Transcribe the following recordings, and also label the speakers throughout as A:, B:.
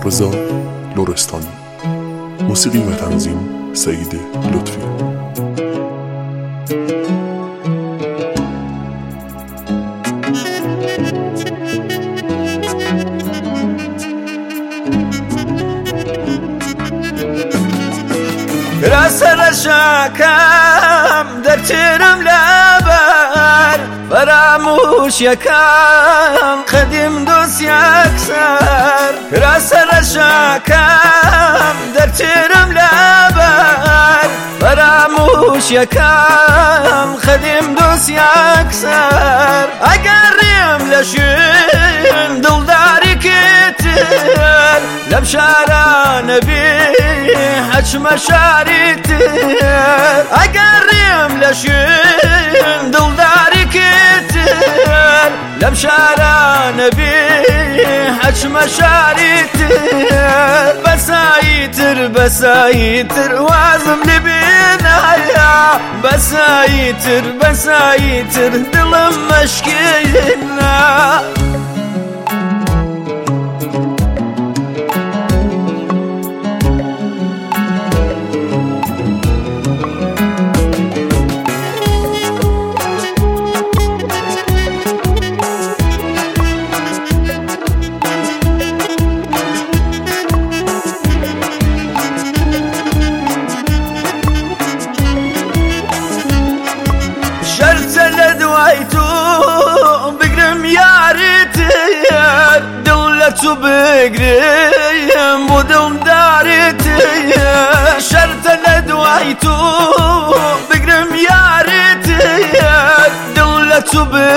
A: رضا لرستانی، موسیقی و تنظیم سعید لطفی.
B: راسل شاكم درترم لابر فراموش يكام قديم دوس يكسر. راسل شاكم درترم لابر فراموش يكام قديم دوس يكسر. اقريم لشين دل داري كتر لبشارة نبي حج مشاريتر. اقريم لشين دل داري كتر لبشارة نبي حج مشاريتر. بسايتر بسايتر وازم لبنايا بسايتر بسايتر دلم مشكينا. بقرم يارتير دولة بقرم بدون دارتير. شرط لدوايتو بقرم يارتير دولة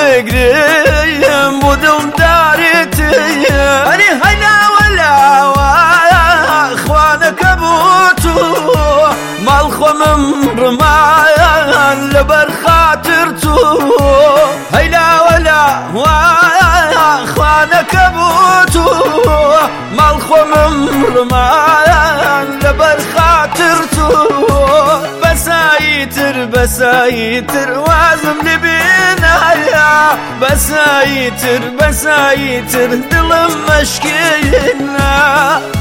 B: بقرم بدون دارتير. أني هلا ولا اخوانك ابوتو مالخم رمان لبر خاطرتو. هيلا ولا اخوانك ابوتو مالخم رمان لبر خاطرتو. بسايتر بسايتر وازم لبنايا بسايتر بسايتر دلم مشكينا.